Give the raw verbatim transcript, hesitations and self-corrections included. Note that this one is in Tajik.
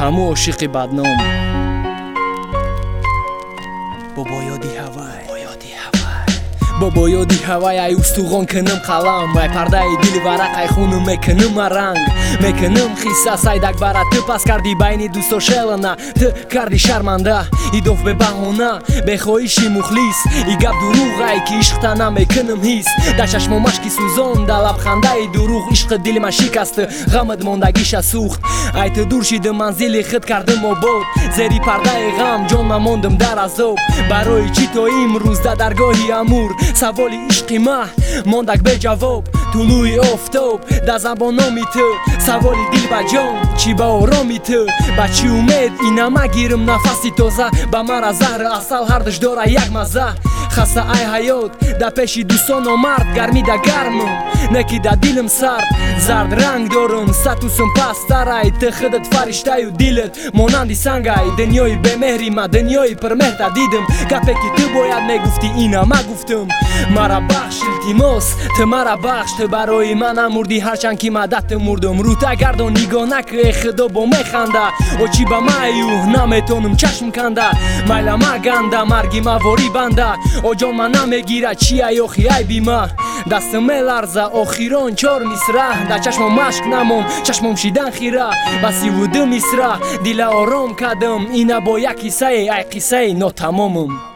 ҳаму ошиқи бадном. Бобо ёди ҳавай, бобо ёди ҳавай, ай устуғон киним қалам, ай пардаи дили варақ, ай хунум мекуним аранг, мекуним хисса сайдак бара ту пас карди байни дӯсто шелана, ту карди шарманда, идоф бе баҳона, бе хоҳиши мухлис, и гап дурӯғ ай ки ишқта намекуним ҳис, да чашмо машки сӯзон, да лабхандаи дурӯғ, ишқи дили ман шикаст, ғамат мондагиша сӯхт, ай ту дур шидим манзили худ кардим обод, зери пардаи ғам ҷон ман мондим дар азоб, барои чӣ то имрӯз да даргоҳи амур саволи ишқи ма мондак беҷавоб, тулӯи офтоб да забономи ту, саволи дил ба ҷон чӣ ба ороми ту, ба чӣ умед инама гирим нафаси тоза, ба мара заҳри асал ҳардуш дора як мазза, хаста ай ҳаёт да пеши дӯстон омард гармӣ да гармм, не ки да дилим сард, зард ранг дорум статусум пасттар, ай ту худат фариштаю дилат монанди санг, ай дунёи бемеҳри ма дунёи пурмеҳр дидим, гапе ки ту бояд мегуфтӣ инама гуфтум, мара бахш илтимос ту мара бахш, ту барои ман намурдӣ ҳарчанд ки маддату мурдум, рута гардон нигона ки э худо бо механда, очи ба маю наметонум чашм канда, майла ма ганда марги ма вори банда, оҷон ма намегирад чи ай охи айби ма, дастам меларза охирон чор мисра, да чашмом машк намон чашмом шидан хира, ба сиву ду мисра дила ором кардам, ина бо як қиссае ай қиссаи нотамомум.